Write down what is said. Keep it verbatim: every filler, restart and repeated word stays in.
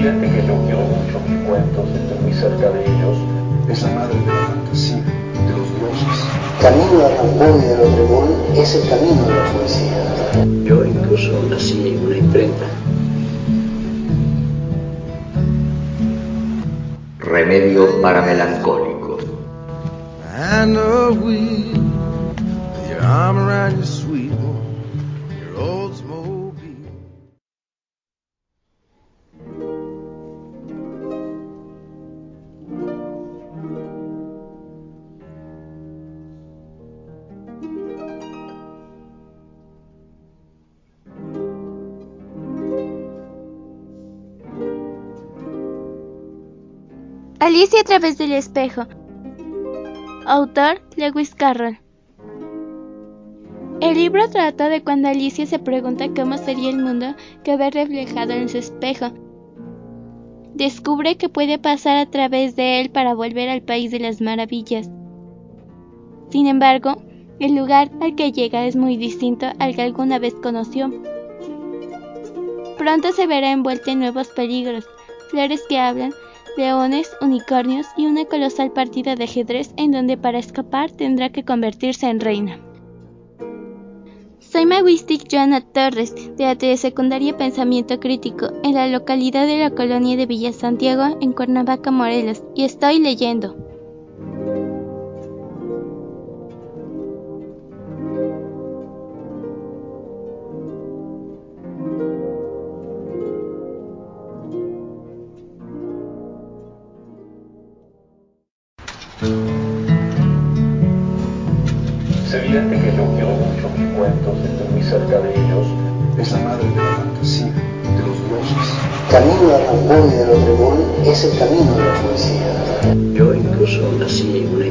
evidente que yo quiero mucho mis cuentos, estoy muy cerca de ellos. Es la madre de la fantasía, de los dioses. Camino de Rambón y de Lodremón es el camino de la poesía. Yo incluso nací en una imprenta. Remedio para melancólicos. And a wheel with your arm around your sweet one, your Oldsmobile. Alicia a través del espejo. Autor Lewis Carroll. El libro trata de cuando Alicia se pregunta cómo sería el mundo que ve reflejado en su espejo. Descubre que puede pasar a través de él para volver al país de las maravillas. Sin embargo, el lugar al que llega es muy distinto al que alguna vez conoció. Pronto se verá envuelta en nuevos peligros, flores que hablan, leones, unicornios y una colosal partida de ajedrez en donde para escapar tendrá que convertirse en reina. Soy Maguistic Joana Torres, de la Telesecundaria Pensamiento Crítico, en la localidad de la colonia de Villa Santiago, en Cuernavaca, Morelos, y estoy leyendo. Es evidente que yo quiero mucho mis cuentos, estoy muy cerca de ellos. Es la madre de la fantasía, de los dioses. Camino de Rambón y de Lodremón es el camino de la poesía. Yo incluso nací en una